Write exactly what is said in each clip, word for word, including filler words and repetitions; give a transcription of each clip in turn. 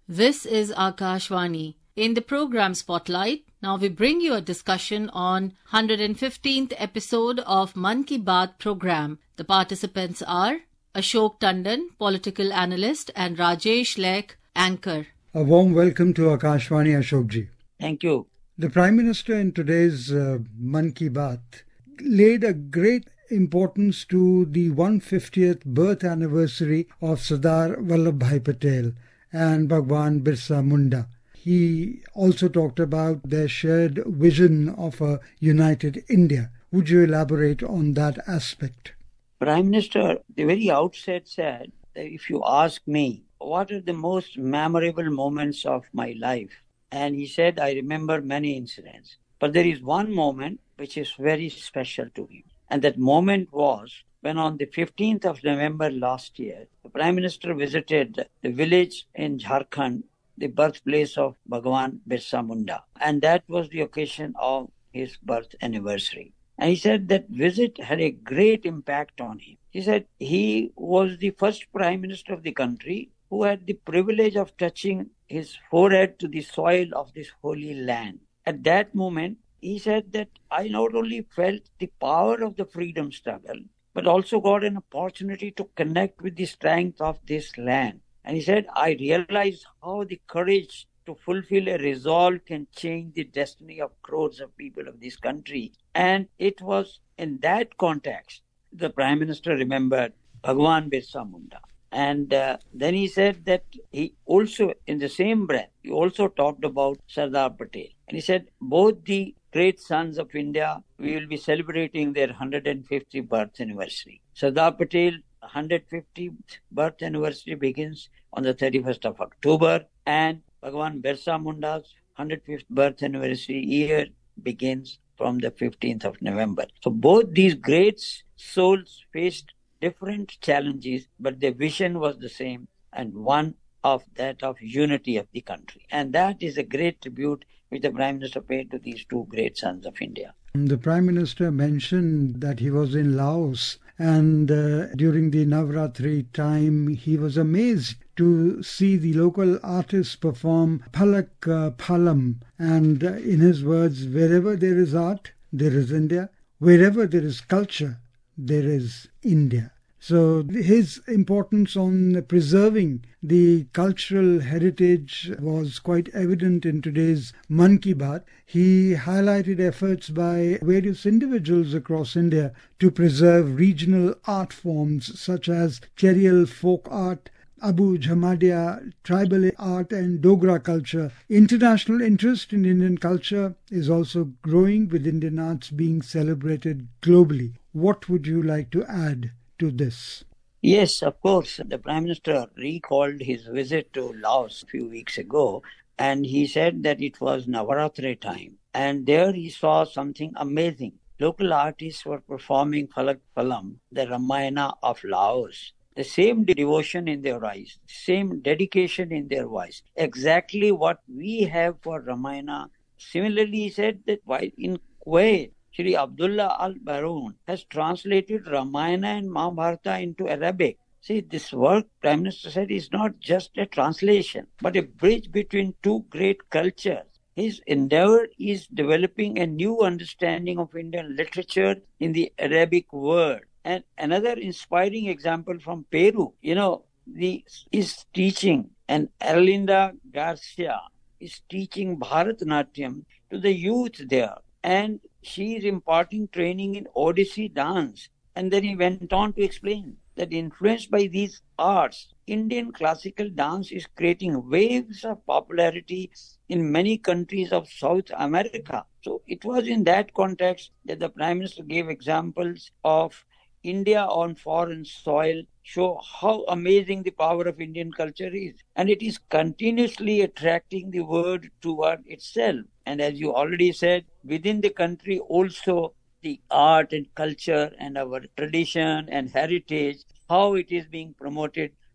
This is Akashvani. In the program Spotlight, now we bring you a discussion on one hundred fifteenth episode of Mann Ki Baat program. The participants are Ashok Tandon, political analyst, and Rajesh Lek, anchor. A warm welcome to Akashvani, Ashokji. Thank you. The Prime Minister in today's uh, Mann Ki Baat laid a great importance to the one hundred fiftieth birth anniversary of Sardar Vallabhbhai Patel and Bhagwan Birsa Munda. He also talked about their shared vision of a united India. Would you elaborate on that aspect? Prime Minister, at the very outset said that if you ask me, what are the most memorable moments of my life? And he said, I remember many incidents. But there is one moment which is very special to him. And that moment was when on the fifteenth of November last year, the Prime Minister visited the village in Jharkhand, the birthplace of Bhagwan Birsa Munda. And that was the occasion of his birth anniversary. And he said that visit had a great impact on him. He said he was the first Prime Minister of the country who had the privilege of touching his forehead to the soil of this holy land. At that moment, he said that I not only felt the power of the freedom struggle, but also got an opportunity to connect with the strength of this land. And he said, I realized how the courage to fulfill a resolve can change the destiny of crores of people of this country. And it was in that context, the Prime Minister remembered Bhagwan Birsa Munda. And uh, then he said that he also, in the same breath, he also talked about Sardar Patel. And he said, both the great sons of India, we will be celebrating their one hundred fiftieth birth anniversary. Sardar Patel, one hundred fiftieth birth anniversary begins on the thirty-first of October, and Bhagwan Birsa Munda's one hundred fifth birth anniversary year begins from the fifteenth of November. So both these great souls faced different challenges, but their vision was the same, and one of that of unity of the country. And that is a great tribute which the Prime Minister paid to these two great sons of India. The Prime Minister mentioned that he was in Laos, and uh, during the Navratri time he was amazed to see the local artists perform Phalak uh, Phalam. And uh, in his words, wherever there is art, there is India. Wherever there is culture, there is India. So his importance on preserving the cultural heritage was quite evident in today's Mann Ki Baat. He highlighted efforts by various individuals across India to preserve regional art forms such as Cherial folk art, Abu Jhamadia tribal art and Dogra culture. International interest in Indian culture is also growing, with Indian arts being celebrated globally. What would you like to add to this? Yes, of course. The Prime Minister recalled his visit to Laos a few weeks ago, and he said that it was Navaratri time. And there he saw something amazing. Local artists were performing Phalak Phalam, the Ramayana of Laos. The same devotion in their eyes, same dedication in their voice. Exactly what we have for Ramayana. Similarly, he said that while in Kuwait, Shri Abdullah Al-Baroon has translated Ramayana and Mahabharata into Arabic. See, this work, Prime Minister said, is not just a translation, but a bridge between two great cultures. His endeavor is developing a new understanding of Indian literature in the Arabic world. And another inspiring example from Peru, you know, the is teaching, and Erlinda Garcia is teaching Bharatanatyam to the youth there. And she is imparting training in Odissi dance. And then he went on to explain that influenced by these arts, Indian classical dance is creating waves of popularity in many countries of South America. So it was in that context that the Prime Minister gave examples of India on foreign soil, show how amazing the power of Indian culture is. And it is continuously attracting the world toward itself. And as you already said, within the country also, the art and culture and our tradition and heritage, how it is being promoted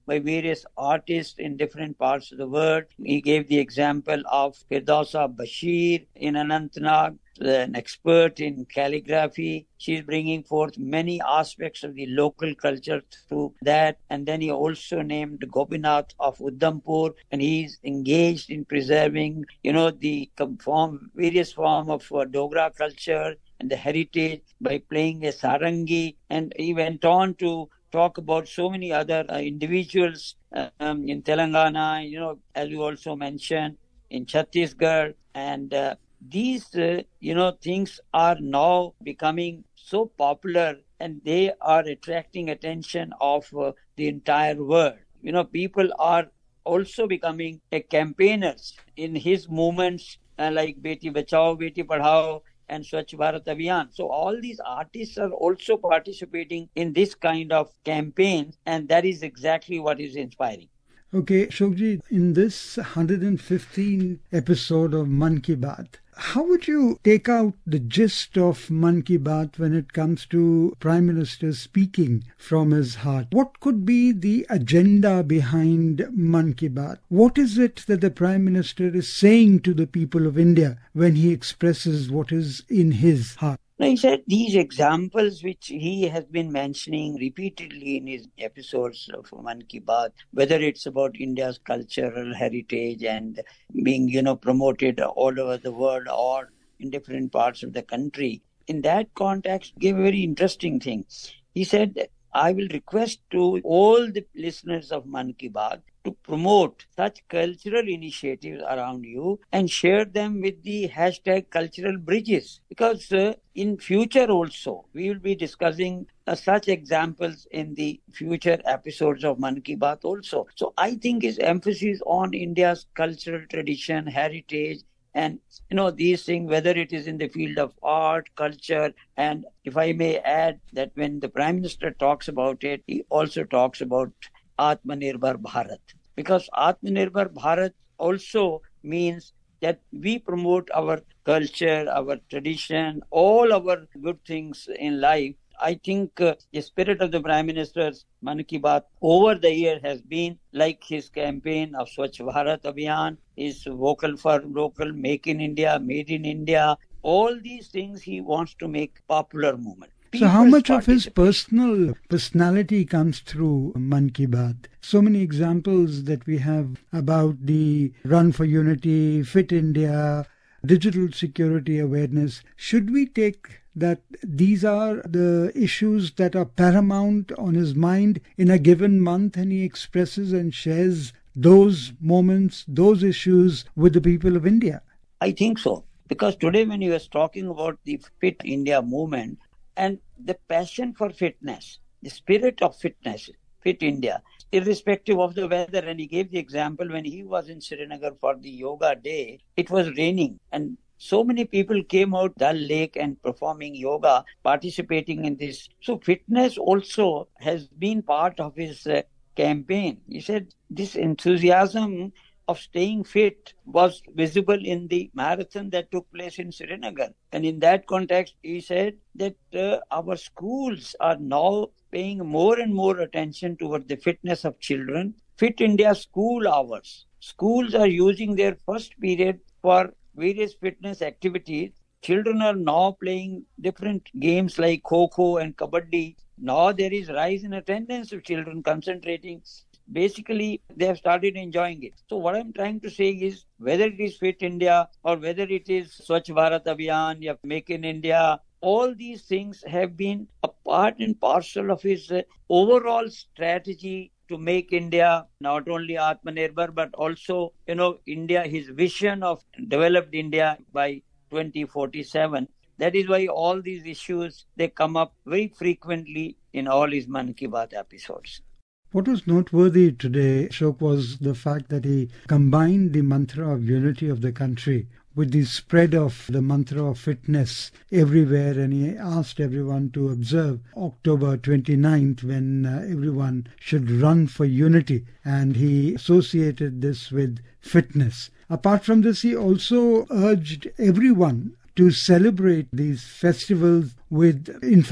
by various artists in different parts of the world. He gave the example of Firdausa Bashir in Anantnag, an expert in calligraphy. She's bringing forth many aspects of the local culture through that. And then he also named Gopinath of Udhampur, and he's engaged in preserving, you know, the form, various form of uh, Dogra culture and the heritage by playing a sarangi. And he went on to talk about so many other uh, individuals um, in Telangana, you know, as you also mentioned, in Chhattisgarh. And uh, these, uh, you know, things are now becoming so popular, and they are attracting attention of uh, the entire world. You know, people are also becoming a campaigners in his movements uh, like Beti Bachao, Beti Padhao, and Swachh Bharat Abhiyan. So all these artists are also participating in this kind of campaign, and that is exactly what is inspiring. Okay, Ashokji, in this one hundred fifteenth episode of Mann Ki Baat, how would you take out the gist of Mann Ki Baat when it comes to Prime Minister speaking from his heart? What could be the agenda behind Mann Ki Baat? What is it that the Prime Minister is saying to the people of India when he expresses what is in his heart? He said these examples which he has been mentioning repeatedly in his episodes of Mann Ki Baat, whether it's about India's cultural heritage and being, you know, promoted all over the world or in different parts of the country, in that context gave a very interesting thing. He said, I will request to all the listeners of Mann Ki Baat to promote such cultural initiatives around you and share them with the hashtag cultural bridges. Because uh, in future also, we will be discussing uh, such examples in the future episodes of Mann Ki Baat also. So I think his emphasis on India's cultural tradition, heritage, and, you know, these things, whether it is in the field of art, culture, and if I may add that when the Prime Minister talks about it, he also talks about Atmanirbhar Bharat. Because Atmanirbhar Bharat also means that we promote our culture, our tradition, all our good things in life. I think uh, the spirit of the Prime Minister's Mann Ki Baat over the year has been like his campaign of Swachh Bharat Abhiyan, his vocal for local, make in India, made in India. All these things he wants to make popular movement. So how much of his personal personality comes through Mann Ki Baat? So many examples that we have about the Run for Unity, Fit India, digital security awareness. Should we take that these are the issues that are paramount on his mind in a given month, and he expresses and shares those moments, those issues with the people of India? I think so. Because today when he was talking about the Fit India movement and the passion for fitness, the spirit of fitness, Fit India, irrespective of the weather, and he gave the example when he was in Srinagar for the yoga day, it was raining and so many people came out Dal Lake and performing yoga, participating in this. So fitness also has been part of his uh, campaign. He said this enthusiasm of staying fit was visible in the marathon that took place in Srinagar. And in that context, he said that uh, our schools are now paying more and more attention toward the fitness of children. Fit India school hours. Schools are using their first period for various fitness activities. Children are now playing different games like Kho-Kho and Kabaddi. Now there is rise in attendance of children concentrating. Basically, they have started enjoying it. So what I'm trying to say is, whether it is Fit India or whether it is Swachh Bharat Abhiyan or Make in India, all these things have been a part and parcel of his uh, overall strategy to make India not only Atmanirbhar, but also, you know, India, his vision of developed India by twenty forty-seven. That is why all these issues, they come up very frequently in all his Mann Ki Baat episodes. What was noteworthy today, Ashok, was the fact that he combined the mantra of unity of the country with the spread of the mantra of fitness everywhere, and he asked everyone to observe October twenty-ninth when uh, everyone should run for unity, and he associated this with fitness. Apart from this, he also urged everyone to celebrate these festivals with, in fact,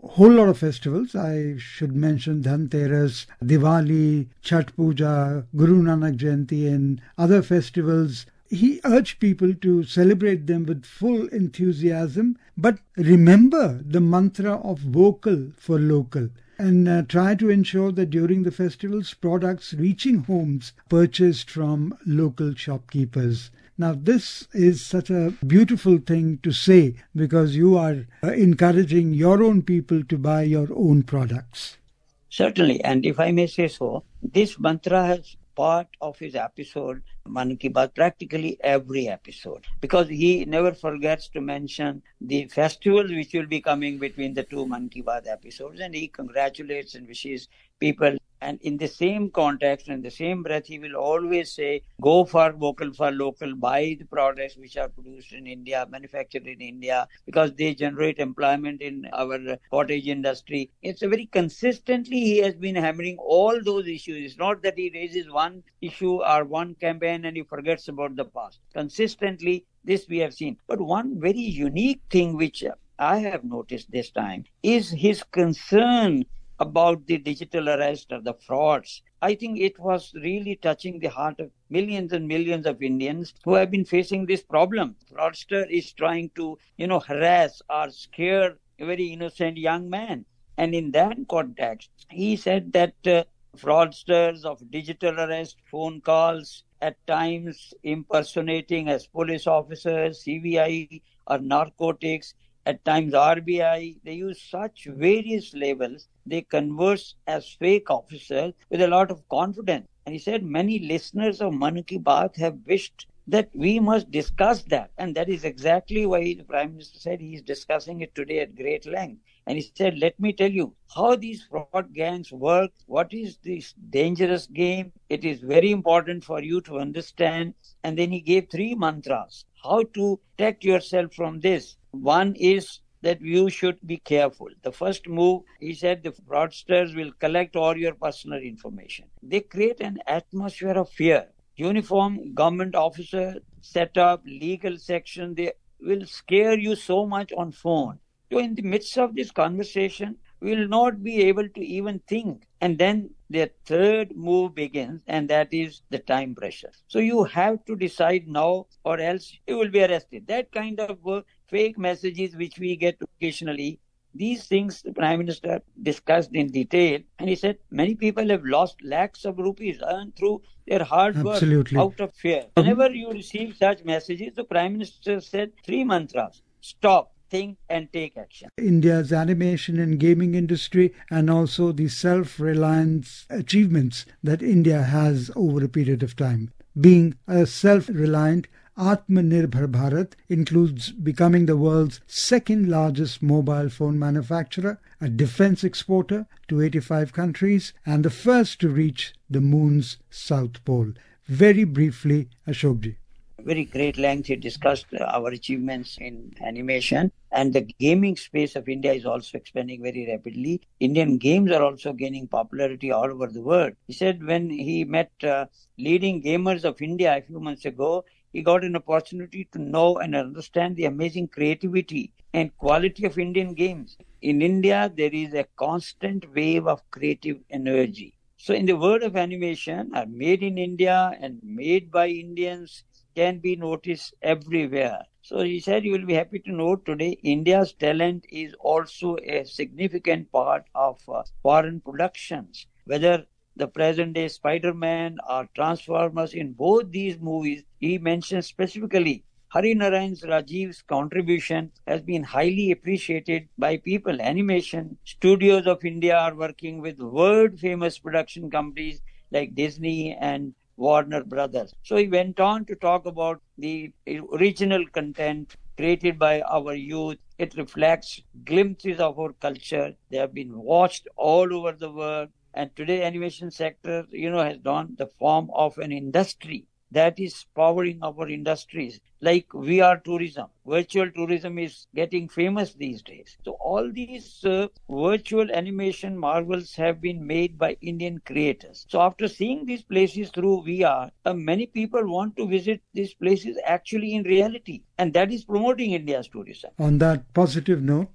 whole lot of festivals. I should mention Dhanteras, Diwali, Chhat Puja, Guru Nanak Jayanti and other festivals. He urged people to celebrate them with full enthusiasm, but remember the mantra of vocal for local, and uh, try to ensure that during the festivals, products reaching homes purchased from local shopkeepers. Now, this is such a beautiful thing to say because you are uh, encouraging your own people to buy your own products. Certainly, and if I may say so, this mantra has part of his episode, Man Ki Baat, practically every episode, because he never forgets to mention the festivals which will be coming between the two Man Ki Baat episodes, and he congratulates and wishes people. And in the same context, in the same breath, he will always say, go for vocal for local, buy the products which are produced in India, manufactured in India, because they generate employment in our cottage industry. It's a very consistently, he has been hammering all those issues. It's not that he raises one issue or one campaign and he forgets about the past. Consistently, this we have seen. But one very unique thing which I have noticed this time is his concern about the digital arrest or the frauds. I think it was really touching the heart of millions and millions of Indians who have been facing this problem. Fraudster is trying to, you know, harass or scare a very innocent young man. And in that context, he said that uh, fraudsters of digital arrest, phone calls, at times impersonating as police officers, C B I or narcotics, at times R B I, they use such various labels. They converse as fake officers with a lot of confidence. And he said many listeners of Man Ki Baat have wished that we must discuss that. And that is exactly why the Prime Minister said he is discussing it today at great length. And he said, let me tell you how these fraud gangs work. What is this dangerous game? It is very important for you to understand. And then he gave three mantras. How to protect yourself from this. One is that you should be careful. The first move, he said, the fraudsters will collect all your personal information. They create an atmosphere of fear. Uniform government officer set up legal section. They will scare you so much on phone. So in the midst of this conversation, we will not be able to even think. And then the third move begins, and that is the time pressure. So you have to decide now or else you will be arrested. That kind of uh, fake messages which we get occasionally, these things the Prime Minister discussed in detail. And he said many people have lost lakhs of rupees earned through their hard work. Absolutely. Out of fear. Whenever you receive such messages, the Prime Minister said three mantras. Stop. Think and take action. India's animation and gaming industry and also the self-reliance achievements that India has over a period of time. Being a self-reliant, Atmanirbhar Bharat includes becoming the world's second largest mobile phone manufacturer, a defense exporter to eighty-five countries, and the first to reach the moon's south pole. Very briefly, Ashokji. Very great length he discussed our achievements in animation, and the gaming space of India is also expanding very rapidly. Indian games are also gaining popularity all over the world. He said when he met uh, leading gamers of India a few months ago, he got an opportunity to know and understand the amazing creativity and quality of Indian games. In India, there is a constant wave of creative energy. So in the world of animation, are made in India and made by Indians can be noticed everywhere. So he said you will be happy to know today India's talent is also a significant part of uh, foreign productions. Whether the present day Spider-Man or Transformers, in both these movies, he mentioned specifically Hari Narayan Rajiv's contribution has been highly appreciated by people. Animation studios of India are working with world-famous production companies like Disney and Warner Brothers. So he went on to talk about the original content created by our youth. It reflects glimpses of our culture. They have been watched all over the world. And today animation sector, you know, has done the form of an industry that is powering our industries, like V R tourism. Virtual tourism is getting famous these days. So all these uh, virtual animation marvels have been made by Indian creators. So after seeing these places through V R, uh, many people want to visit these places actually in reality. And that is promoting India's tourism. On that positive note,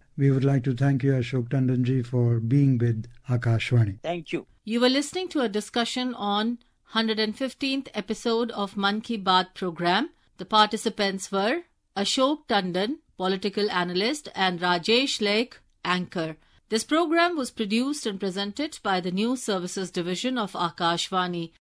We would like to thank you, Ashok Tandon ji, for being with Akashvani. Thank you. You were listening to a discussion on one hundred fifteenth episode of Man Ki Baat program. The participants were Ashok Tandon, political analyst, and Rajesh Lake, anchor. This program was produced and presented by the News Services Division of Akashvani.